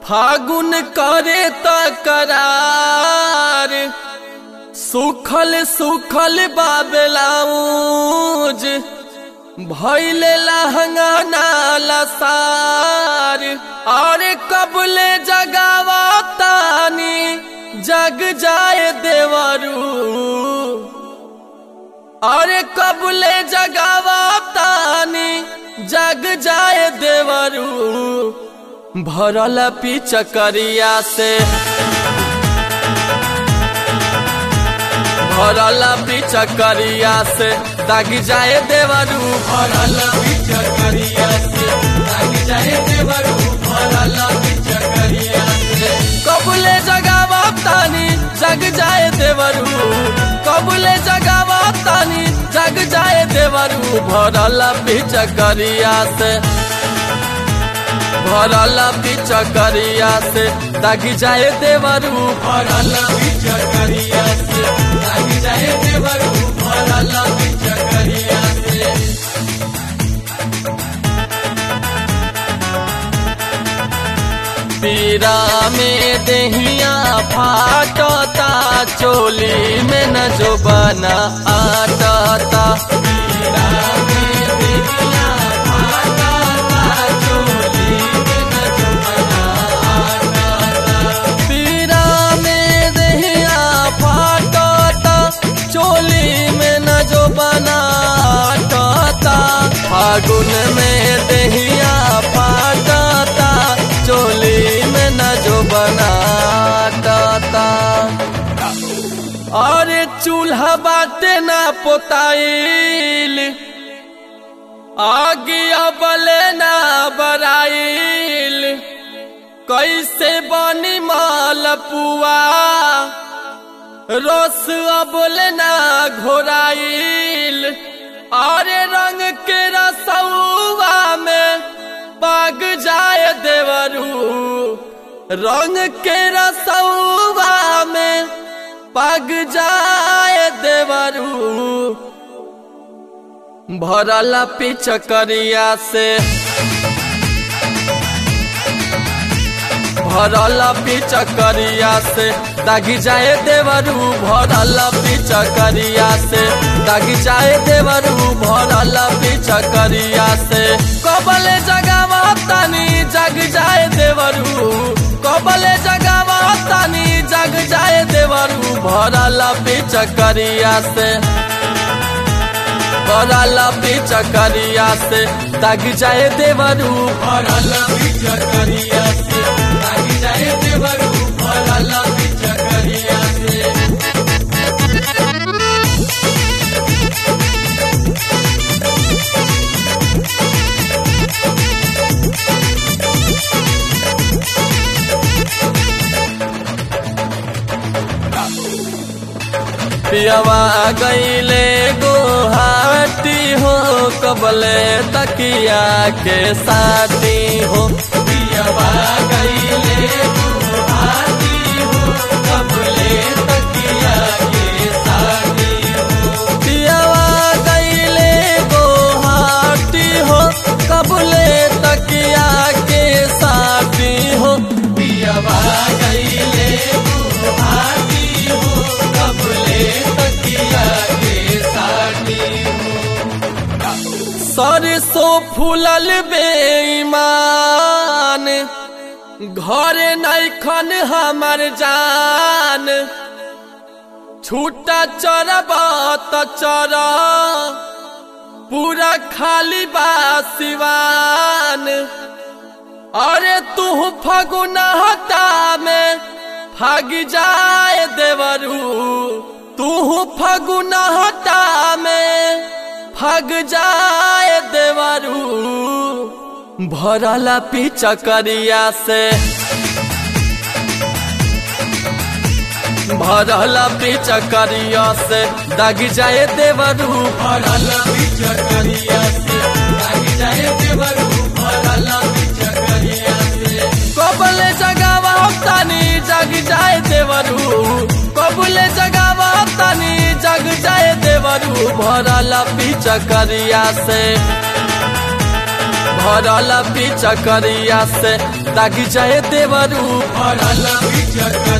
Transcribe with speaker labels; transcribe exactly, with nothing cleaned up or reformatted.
Speaker 1: फागुन करे तकरार सुखल सुखल बाबलाऊज भैले लहंगा नाला सार। और कबले जगावा तानी जग जाए देवरू, और कबले जगावा तानी जग जाए देवरू। भरल पिचकरिया से भरल पिचकरिया से दाग जाए देवरू। भरल पिचकरिया से दाग जाए देवरू। भरल पिचकरिया से कबले जगावा तानी जग जाए देवरू, कबले जगावा तानी जग जाए देवरू। भरल पिचकरिया से भरल पिचकरिया से दाग जाए देवरू। भरल पिचकरिया से दाग जाए देवरू। भरल पिचकरिया से पीरा में दहिया फाटता चोली में न जो बना आटता। पीरा में दहिया फाटता चोली में न जो बना आटता। पीरा में दहिया फाटता चोली में न जो बना आटता। फागुन में दहिया फाटता चोली में न जो बनाता। और चूल्हा बाटे ना पोताइल आगे अबले ना बराइल। कैसे बनी मालपुआ रस अबले ना घोराइल। और रंग के रसुआ में पाग जाए देवरू, रंग के रसुआ में पाग जाए देवरू। भरल पिचकरिया से भरल पिचकरिया से दाग जाए देवरू। भरल पिचकरिया से दाग जाए देवरू। भरल पिचकरिया से कबले जगावा तानी जग जाए देवरू, कबले जगावा तानी जग जाए देवरू। भरल पिचकरिया से भरल पिचकरिया से दाग जाए देवरू। भरल पिचकरिया से दाग जाए देवरू। भरल पिचकरिया से पियवा गईले गुवाहाटी हो कबले तकिया के साथी हो। पियवा गईले गुवाहाटी हो कबले तकिया के साथी हो। पियवा गईले गुवाहाटी हो कबले तकिया के साथी हो। पियवा गईले गुवाहाटी हो कबले तकिया के साथी हो। सरसों फूलल बेईमान घरे नैखन हमर जान। छूटा चरबा त चर पूरा खाली बा सिवान। अरे तू फगुनहटा में भाग जाए देवरू, तू फगुनहटा में भाग जाए देवरू। भरल पिचकरिया से भरल पिचकरिया से दाग जाए देवरू। भरल पिचकरिया से दाग जाए देवरू। भरल पिचकरिया से कबले जगावा तानी जग जाए देवरू, कबले जगावा तानी जग जाए देवरू। भरल पिचकरिया से भरल पिचकरिया से दागी जाए देवरू भरल पिचकरिया